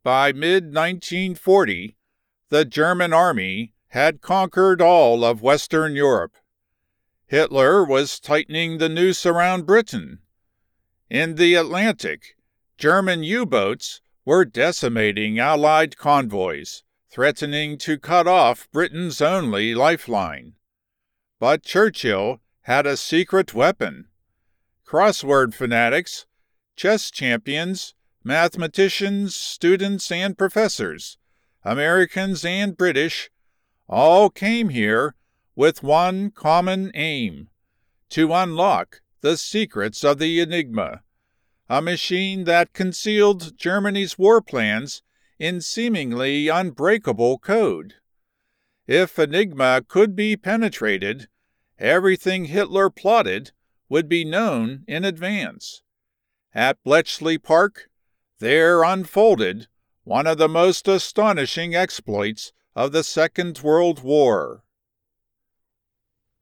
By mid-1940, the German army had conquered all of Western Europe. Hitler was tightening the noose around Britain. In the Atlantic, German U-boats were decimating Allied convoys, threatening to cut off Britain's only lifeline. But Churchill had a secret weapon. Crossword fanatics, chess champions, mathematicians, students, and professors, Americans and British, all came here with one common aim: to unlock the secrets of the Enigma, a machine that concealed Germany's war plans in seemingly unbreakable code. If Enigma could be penetrated, everything Hitler plotted would be known in advance. At Bletchley Park, there unfolded one of the most astonishing exploits of the Second World War.